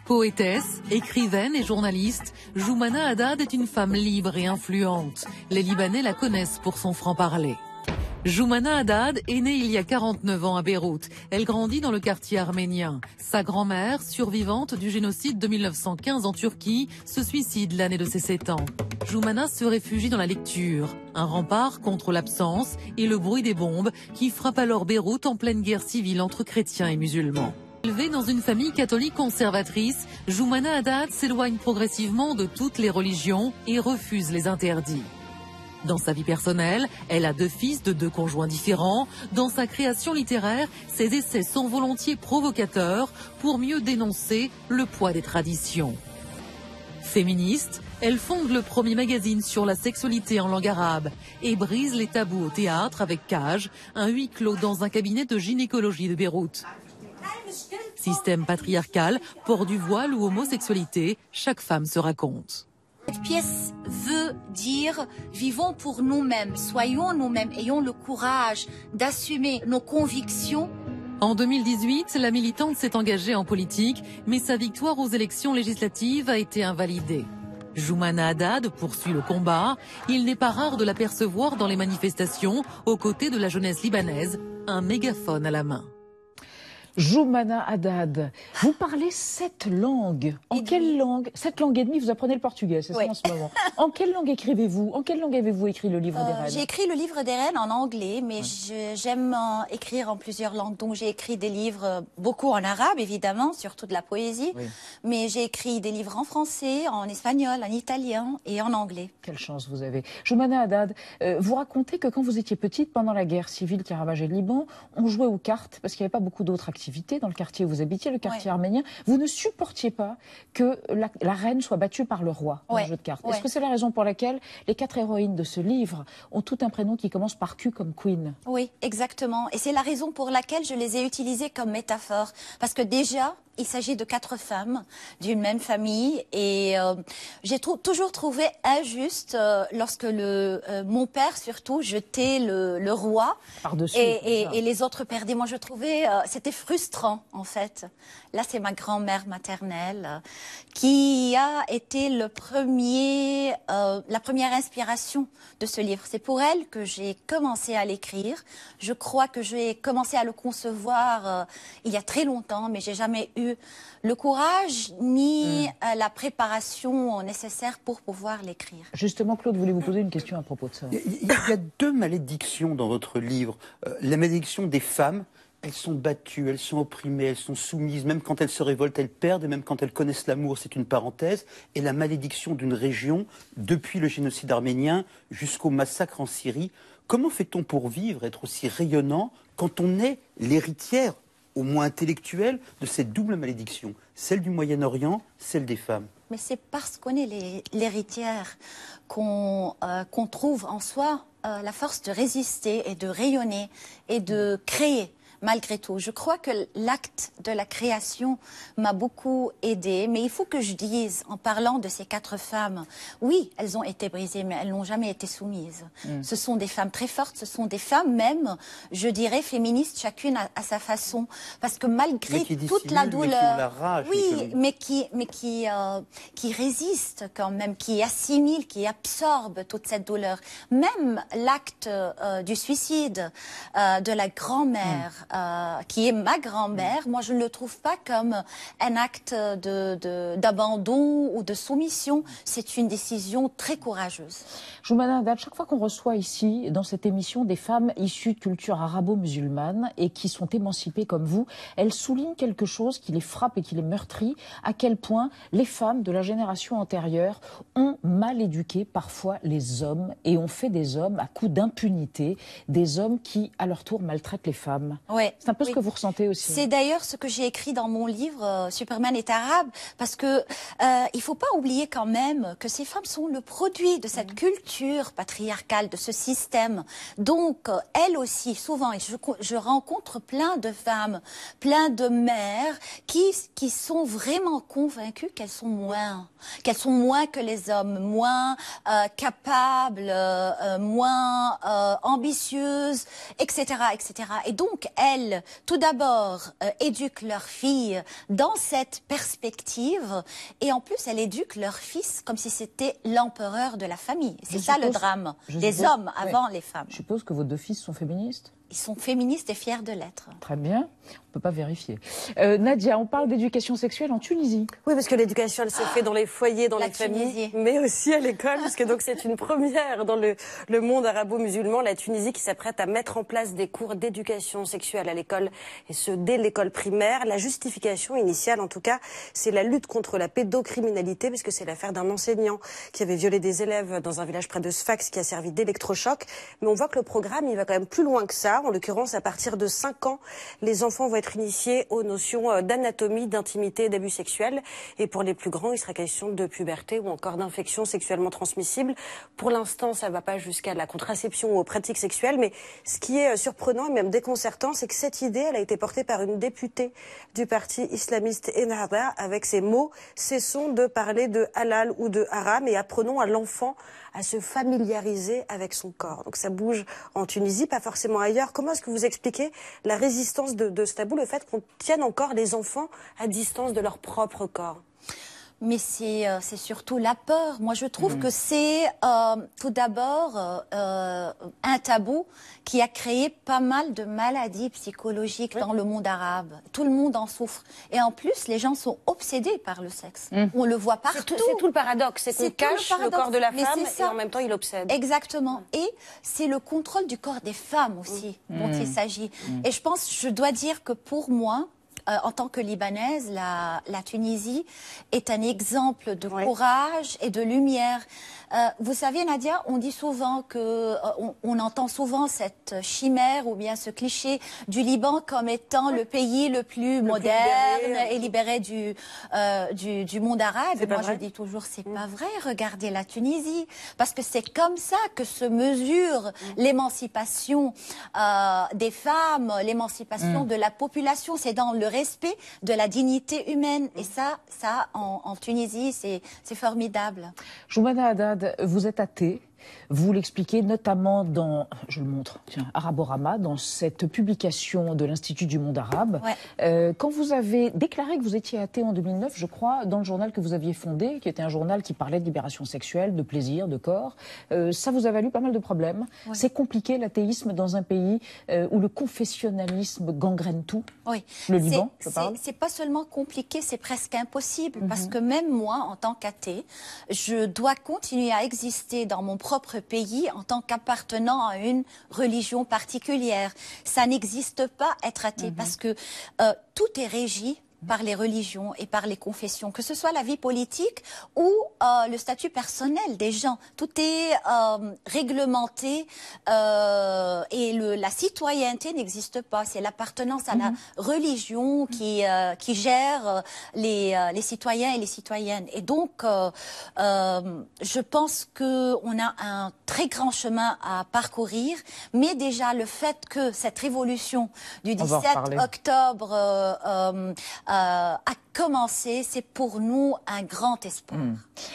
Poétesse, écrivaine et journaliste, Joumana Haddad est une femme libre et influente. Les Libanais la connaissent pour son franc-parler. Joumana Haddad est née il y a 49 ans à Beyrouth. Elle grandit dans le quartier arménien. Sa grand-mère, survivante du génocide de 1915 en Turquie, se suicide l'année de ses 7 ans. Joumana se réfugie dans la lecture, un rempart contre l'absence et le bruit des bombes qui frappent alors Beyrouth en pleine guerre civile entre chrétiens et musulmans. Élevée dans une famille catholique conservatrice, Joumana Haddad s'éloigne progressivement de toutes les religions et refuse les interdits. Dans sa vie personnelle, elle a 2 fils de 2 conjoints différents. Dans sa création littéraire, ses essais sont volontiers provocateurs pour mieux dénoncer le poids des traditions. Féministe, elle fonde le premier magazine sur la sexualité en langue arabe et brise les tabous au théâtre avec Cage, un huis clos dans un cabinet de gynécologie de Beyrouth. Système patriarcal, port du voile ou homosexualité, chaque femme se raconte. Cette pièce veut dire vivons pour nous-mêmes, soyons nous-mêmes, ayons le courage d'assumer nos convictions. En 2018, la militante s'est engagée en politique, mais sa victoire aux élections législatives a été invalidée. Joumana Haddad poursuit le combat. Il n'est pas rare de l'apercevoir dans les manifestations, aux côtés de la jeunesse libanaise, un mégaphone à la main. Joumana Haddad, vous parlez 7 langues. En quelle langue? 7 langues et demie, vous apprenez le portugais, c'est ça en ce moment. En quelle langue écrivez-vous? En quelle langue avez-vous écrit le livre des reines? J'ai écrit le livre des reines en anglais, mais j'aime écrire en plusieurs langues. Donc j'ai écrit des livres, beaucoup en arabe évidemment, surtout de la poésie. Mais j'ai écrit des livres en français, en espagnol, en italien et en anglais. Quelle chance vous avez. Joumana Haddad, vous racontez que quand vous étiez petite, pendant la guerre civile qui a ravagé le Liban, on jouait aux cartes parce qu'il n'y avait pas beaucoup d'autres activités dans le quartier où vous habitiez, le quartier arménien. Vous ne supportiez pas que la reine soit battue par le roi dans le jeu de cartes. Est-ce que c'est la raison pour laquelle les 4 héroïnes de ce livre ont tout un prénom qui commence par Q comme Queen? Oui, exactement. Et c'est la raison pour laquelle je les ai utilisées comme métaphore. Parce que déjà, il s'agit de 4 femmes d'une même famille et j'ai toujours trouvé injuste lorsque mon père surtout jetait le roi et les autres perdaient. Moi je trouvais c'était frustrant en fait. Là c'est ma grand-mère maternelle qui a été la première inspiration de ce livre. C'est pour elle que j'ai commencé à l'écrire. Je crois que j'ai commencé à le concevoir il y a très longtemps, mais j'ai jamais eu le courage ni la préparation nécessaire pour pouvoir l'écrire. Justement, Claude, voulez vous poser une question à propos de ça? Il y a 2 malédictions dans votre livre. La malédiction des femmes, elles sont battues, elles sont opprimées, elles sont soumises. Même quand elles se révoltent, elles perdent. Et même quand elles connaissent l'amour, c'est une parenthèse. Et la malédiction d'une région, depuis le génocide arménien jusqu'au massacre en Syrie. Comment fait-on pour vivre, être aussi rayonnant, quand on est l'héritière, au moins intellectuelle, de cette double malédiction, celle du Moyen-Orient, celle des femmes? Mais c'est parce qu'on est l'héritière qu'on trouve en soi la force de résister et de rayonner et de créer. Malgré tout, je crois que l'acte de la création m'a beaucoup aidée. Mais il faut que je dise, en parlant de ces 4 femmes, oui, elles ont été brisées, mais elles n'ont jamais été soumises. Ce sont des femmes très fortes, ce sont des femmes même, je dirais, féministes, chacune à sa façon. Parce que malgré toute la douleur, mais qui résistent quand même, qui assimilent, qui absorbent toute cette douleur. Même l'acte du suicide de la grand-mère, qui est ma grand-mère, moi je ne le trouve pas comme un acte d'abandon ou de soumission. C'est une décision très courageuse. Joumana Haddad, chaque fois qu'on reçoit ici, dans cette émission, des femmes issues de culture arabo-musulmane et qui sont émancipées comme vous, elles soulignent quelque chose qui les frappe et qui les meurtrit, à quel point les femmes de la génération antérieure ont mal éduqué parfois les hommes et ont fait des hommes à coup d'impunité, des hommes qui, à leur tour, maltraitent les femmes. C'est un peu ce que vous ressentez aussi. C'est d'ailleurs ce que j'ai écrit dans mon livre Superman est arabe, parce que il faut pas oublier quand même que ces femmes sont le produit de cette culture patriarcale, de ce système. Donc elles aussi, souvent, et je rencontre plein de femmes, plein de mères qui sont vraiment convaincues qu'elles sont moins que les hommes, moins capables, moins ambitieuses, etc., etc. Et donc elles, tout d'abord, éduquent leurs filles dans cette perspective, et en plus, elles éduquent leurs fils comme si c'était l'empereur de la famille. C'est ça le drame des hommes avant les femmes. Je suppose que vos 2 fils sont féministes? Ils sont féministes et fiers de l'être. Très bien, on ne peut pas vérifier. Nadia, on parle d'éducation sexuelle en Tunisie. Oui, parce que l'éducation, elle se fait dans les foyers, dans les familles, mais aussi à l'école, parce que donc c'est une première dans le monde arabo-musulman, la Tunisie qui s'apprête à mettre en place des cours d'éducation sexuelle à l'école, et ce dès l'école primaire. La justification initiale, en tout cas, c'est la lutte contre la pédocriminalité, parce que c'est l'affaire d'un enseignant qui avait violé des élèves dans un village près de Sfax, qui a servi d'électrochoc. Mais on voit que le programme, il va quand même plus loin que ça. En l'occurrence, à partir de 5 ans, les enfants vont être initiés aux notions d'anatomie, d'intimité et d'abus sexuels. Et pour les plus grands, il sera question de puberté ou encore d'infections sexuellement transmissibles. Pour l'instant, ça ne va pas jusqu'à la contraception ou aux pratiques sexuelles. Mais ce qui est surprenant et même déconcertant, c'est que cette idée, elle a été portée par une députée du parti islamiste Ennahda avec ces mots: cessons de parler de halal ou de haram et apprenons à l'enfant à se familiariser avec son corps. Donc ça bouge en Tunisie, pas forcément ailleurs. Comment est-ce que vous expliquez la résistance de ce tabou, le fait qu'on tienne encore les enfants à distance de leur propre corps? Mais c'est surtout la peur. Moi, je trouve que c'est tout d'abord un tabou qui a créé pas mal de maladies psychologiques dans le monde arabe. Tout le monde en souffre. Et en plus, les gens sont obsédés par le sexe. On le voit partout. C'est tout le paradoxe. C'est qu'on cache le corps de la femme et en même temps, il obsède. Exactement. Et c'est le contrôle du corps des femmes aussi dont il s'agit. Et je dois dire que pour moi, en tant que Libanaise, la Tunisie est un exemple de courage et de lumière. Vous savez, Nadia, on dit souvent on entend souvent cette chimère ou bien ce cliché du Liban comme étant le pays le plus moderne et libéré du monde arabe. Et moi, je dis toujours, c'est pas vrai. Regardez la Tunisie, parce que c'est comme ça que se mesure l'émancipation des femmes, l'émancipation de la population. C'est dans le respect de la dignité humaine. Et ça en Tunisie, c'est formidable. Joumana Haddad, vous êtes athée. Vous l'expliquez notamment dans, je le montre, tiens, Araborama, dans cette publication de l'Institut du monde arabe. Quand vous avez déclaré que vous étiez athée en 2009, je crois, dans le journal que vous aviez fondé, qui était un journal qui parlait de libération sexuelle, de plaisir, de corps, ça vous a valu pas mal de problèmes. C'est compliqué l'athéisme dans un pays où le confessionnalisme gangrène tout. Le Liban, je parle. C'est pas seulement compliqué, c'est presque impossible, parce que même moi, en tant qu'athée, je dois continuer à exister dans mon propre pays en tant qu'appartenant à une religion particulière. Ça n'existe pas être athée, parce que tout est régi par les religions et par les confessions, que ce soit la vie politique ou le statut personnel des gens. Tout est réglementé et la citoyenneté n'existe pas. C'est l'appartenance à la religion qui gère les citoyens et les citoyennes. Et donc, je pense qu'on a un très grand chemin à parcourir, mais déjà le fait que cette révolution du 17 octobre a commencé, c'est pour nous un grand espoir.